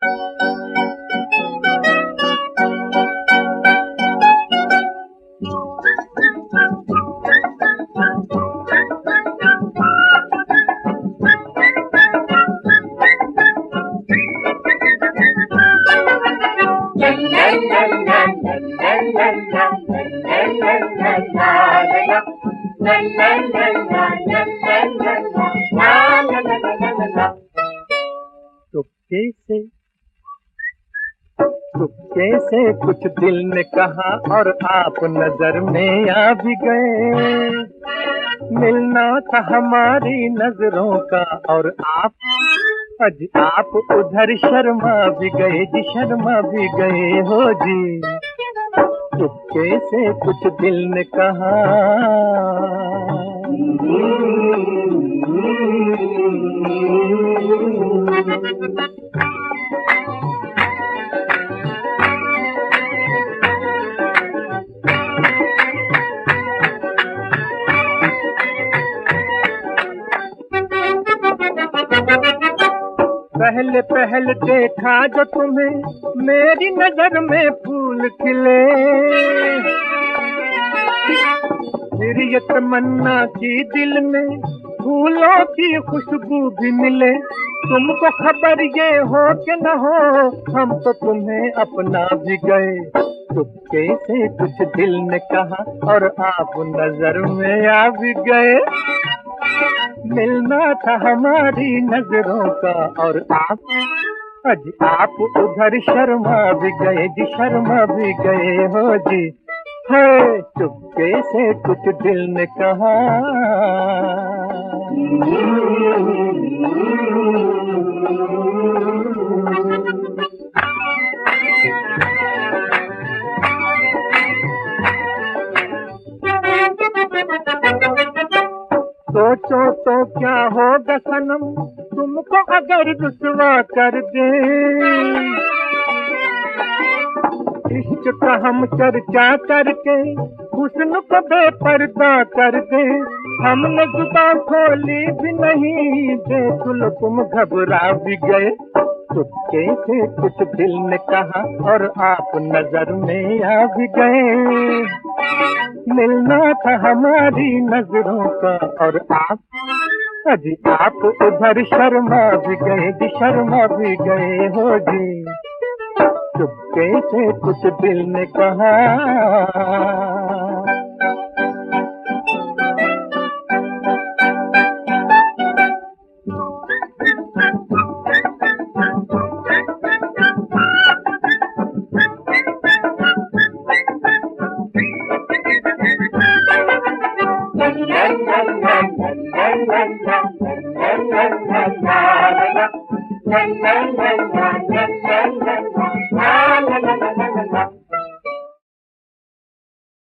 चुपके से चुपके से कुछ दिल ने कहा और आप नजर में आ भी गए। मिलना था हमारी नजरों का और आप उधर शर्मा भी गए जी, शर्मा भी गए हो जी। चुपके से कुछ दिल ने कहा। पहले पहले देखा जो तुम्हें मेरी नजर में फूल खिले, फिर ये तमन्ना की दिल में फूलों की खुशबू भी मिले। तुमको खबर ये हो कि न हो, हम तो तुम्हें अपना भी गए। चुपके से कुछ दिल ने कहा और आप नजर में आ भी गए। मिलना था हमारी नजरों का और आप उधर शर्मा भी गए जी, शर्मा भी गए हो जी। है चुपके से कुछ दिल ने कहा। सोचो तो क्या होगा सनम तुमको अगर रुसवा कर दे। इश्क का हम चर्चा करके हुस्न को बेपर्दा कर दे। हमने जुबान खोली भी नहीं, देख लो तुम घबरा भी गए। चुपके से कुछ दिल ने कहा और आप नजर में आ भी गए। मिलना था हमारी नजरों का और आप उधर शर्मा भी गए जी, शर्मा भी गए हो जी। चुपके से कुछ दिल ने कहा। la la la la la la la la la la